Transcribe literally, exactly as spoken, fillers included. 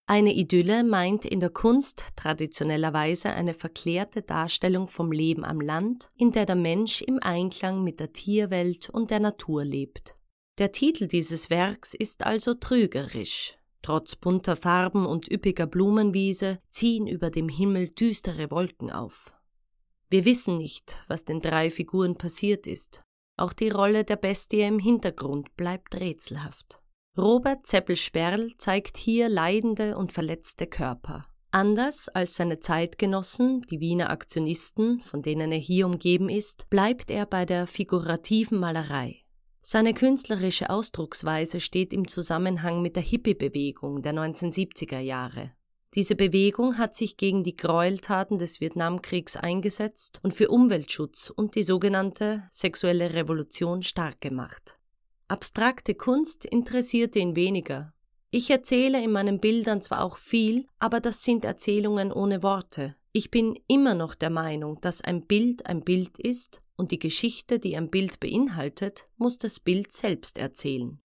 Eine Idylle meint in der Kunst traditionellerweise eine verklärte Darstellung vom Leben am Land, in der der Mensch im Einklang mit der Tierwelt und der Natur lebt. Der Titel dieses Werks ist also trügerisch. Trotz bunter Farben und üppiger Blumenwiese ziehen über dem Himmel düstere Wolken auf. Wir wissen nicht, was den drei Figuren passiert ist. Auch die Rolle der Bestie im Hintergrund bleibt rätselhaft. Robert Seppel-Sperl zeigt hier leidende und verletzte Körper. Anders als seine Zeitgenossen, die Wiener Aktionisten, von denen er hier umgeben ist, bleibt er bei der figurativen Malerei. Seine künstlerische Ausdrucksweise steht im Zusammenhang mit der Hippie-Bewegung der neunzehnhundertsiebziger Jahre. Diese Bewegung hat sich gegen die Gräueltaten des Vietnamkriegs eingesetzt und für Umweltschutz und die sogenannte sexuelle Revolution stark gemacht. Abstrakte Kunst interessierte ihn weniger. Ich erzähle in meinen Bildern zwar auch viel, aber das sind Erzählungen ohne Worte. Ich bin immer noch der Meinung, dass ein Bild ein Bild ist und die Geschichte, die ein Bild beinhaltet, muss das Bild selbst erzählen.